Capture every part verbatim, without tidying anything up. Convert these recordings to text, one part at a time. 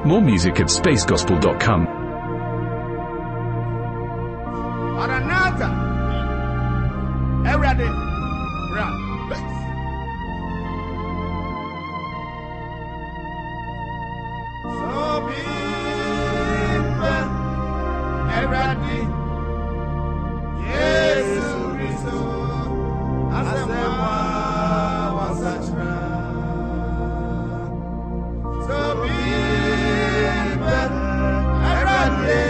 More music at space gospel dot com. Maranatha. Everybody, run. So be everybody. Jesus Christ. Asema wasachra. So be everybody.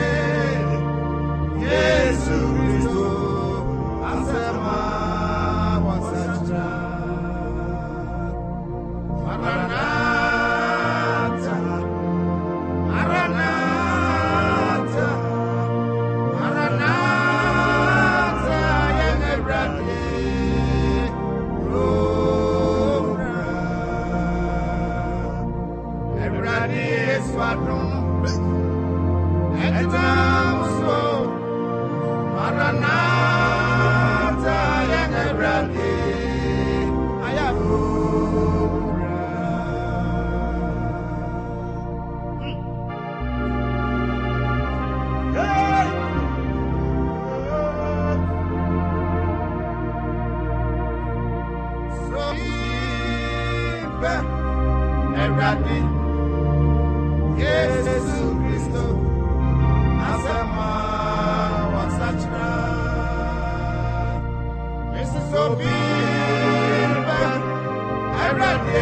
Jesus Christ. Asema wasachra. Maranatha. Maranatha. Maranatha. Young everybody. Everybody is welcome. And now so Maranatha, young everybody. I am so everybody. Jesus Christ, Asema wasachra. Missus Obiba, everybody.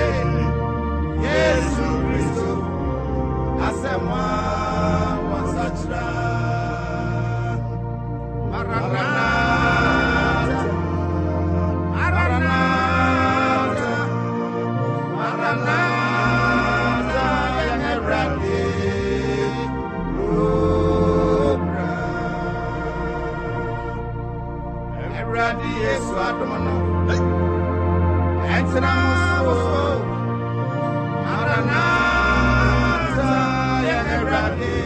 Jesus Christ, Asema wasachra. Maranatha, Maranatha, Maranatha, young everybody. Everybody is Swadomano. And now, Maranatha, young everybody.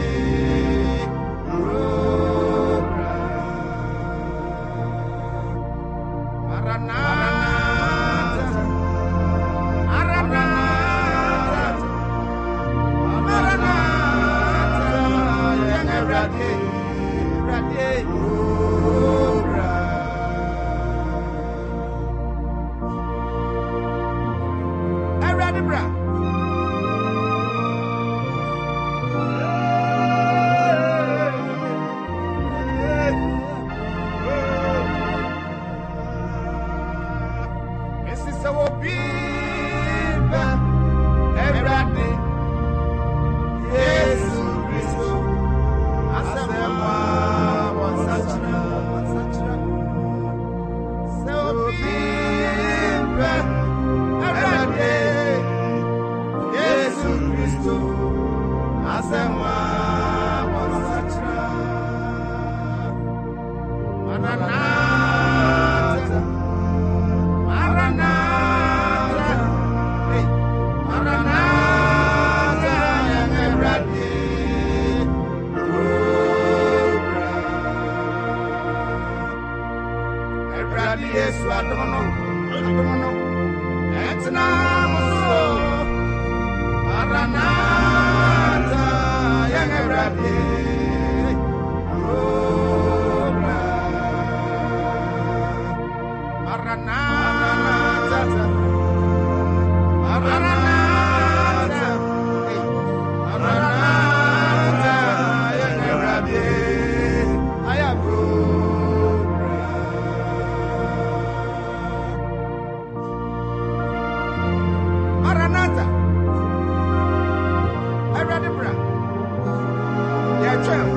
Maranatha, Maranatha, Maranatha, young everybody. Everybody, bra. Missus Obiba, everybody. Jesus Christ, Asema wasachra, wasachra. So Obiba, everybody. Jesus Christ, Asema wasachra. Maranatha, Maranatha, hey, Maranatha, young everybody. Everybody is Swadomano, Swadomano, and now so Maranatha, young everybody. Maranatha, Maranatha, hey, Maranatha, young everybody. I am Maranatha, everybody, bra. Yeah, champ.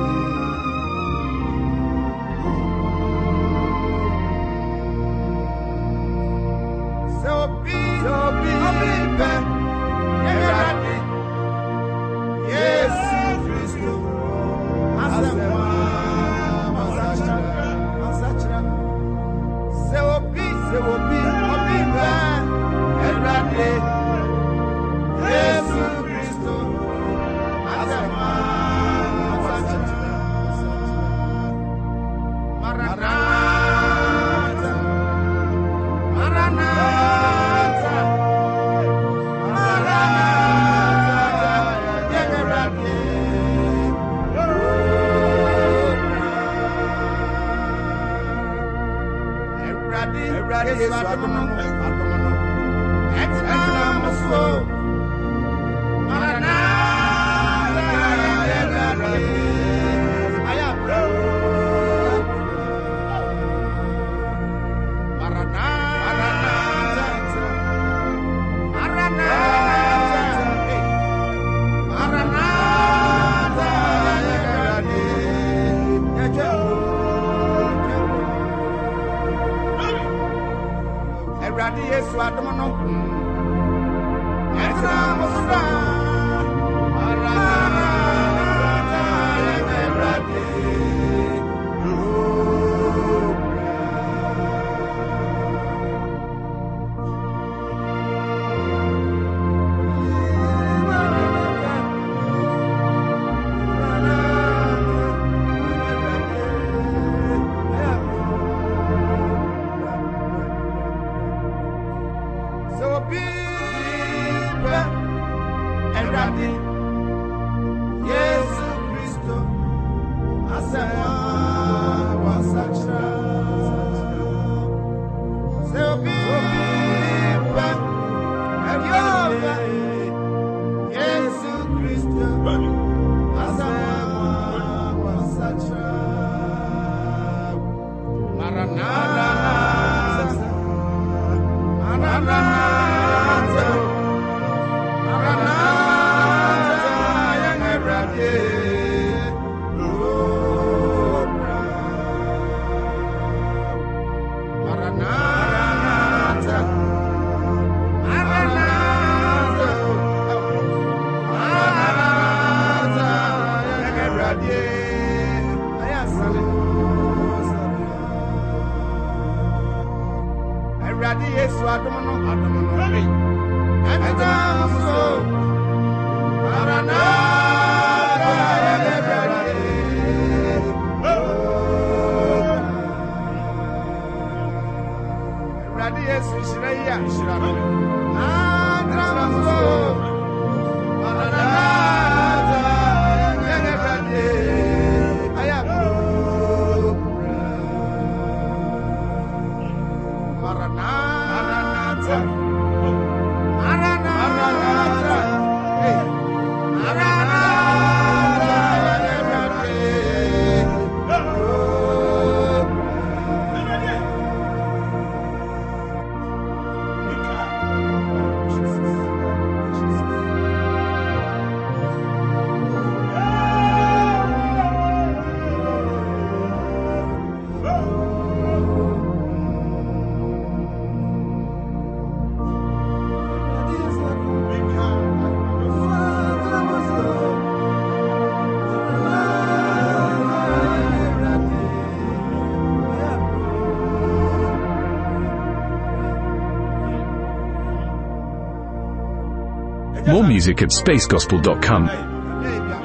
So be, so be, everybody. Yes, Christ, Asema wasachra, wasachra. So be, so be, everybody. Yes, Christ, Asema wasachra. Maranatha, Maranatha, Maranatha. Everybody is Adomo, Adomo. Extra so. Maranatha, I am Maranatha, Maranatha, Maranatha, Everybody is Adomo. More music at space gospel dot com.